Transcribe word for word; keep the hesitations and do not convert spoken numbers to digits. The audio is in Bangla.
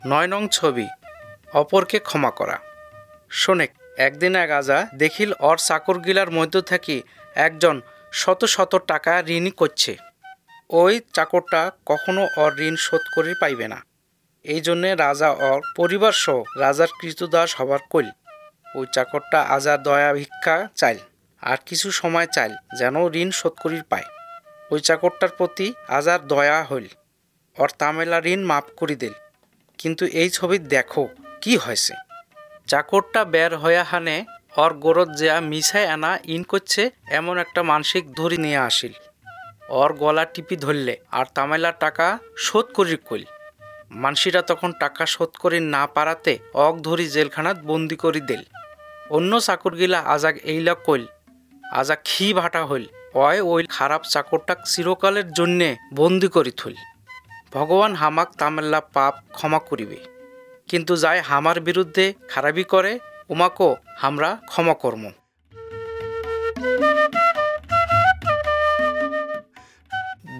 নয় নং ছবি, অপরকে ক্ষমা করা। শোনেক, একদিন এক আজা দেখিল ওর চাকরগিলার মধ্য থেকে একজন শত শত টাকা ঋণী করছে। ওই চাকরটা কখনো ওর ঋণ শোধ করে পাইবে না। এই জন্যে রাজা ওর পরিবার সহ রাজার কৃতদাস হবার কইল। ওই চাকরটা আজার দয়া ভিক্ষা চাইল, আর কিছু সময় চাইল যেন ঋণ শোধ করির পায়। ওই চাকরটার প্রতি আজার দয়া হইল, ওর তামেলা ঋণ মাফ করি দিল। কিন্তু এই ছবি দেখো কি হয়েছে। চাকরটা বের হইয়া হানে ওর গোরত যেয়া মিছায় আনা ইন করছে এমন একটা মানসিক ধরি নিয়ে আসিল। ওর গলা টিপি ধরলে আর তামেলার টাকা শোধ করির কইল। মানসিরা তখন টাকা শোধ করি না পারাতে অক ধরি জেলখানাত বন্দি করি দিল। অন্য চাকরগিলা আজাক এইলা কইল। আজা খি ভাটা হইল, অয় ওই খারাপ চাকরটাক চিরকালের জন্যে বন্দি করি থইল। ভগবান হামাক তামেল্লা পাপ ক্ষমা করিবে, কিন্তু যাই হামার বিরুদ্ধে খারাপি করে উমাকো আমরা ক্ষমা কর্ম।